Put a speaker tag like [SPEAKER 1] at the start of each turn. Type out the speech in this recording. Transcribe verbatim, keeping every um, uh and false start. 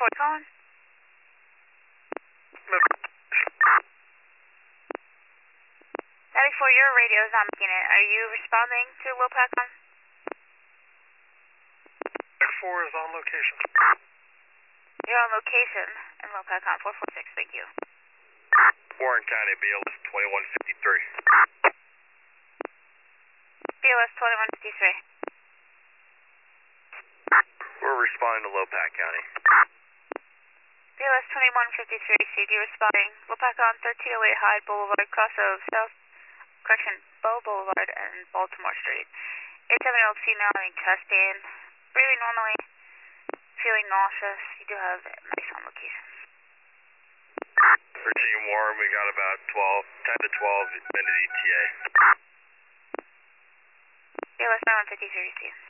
[SPEAKER 1] four, Colin. ninety-four, your radio is not making it. Are you responding to Lopacon?
[SPEAKER 2] four is on location.
[SPEAKER 1] You're on location in Lopacon, four four six, thank you.
[SPEAKER 3] Warren County, B L S twenty-one fifty-three.
[SPEAKER 1] B L S twenty-one fifty-three.
[SPEAKER 3] We're responding to Lopac County.
[SPEAKER 1] B L S twenty-one fifty-three, C D responding. Lopacon, thirteen oh eight Hyde Boulevard, cross of South, correction, Bow Boulevard and Baltimore Street. eight seven L female having chest pain, breathing normally, feeling nauseous. You do have mice on location.
[SPEAKER 3] thirteen Warren, we got about twelve, ten to twelve minute E T A.
[SPEAKER 1] B L S twenty-one fifty-three, receive.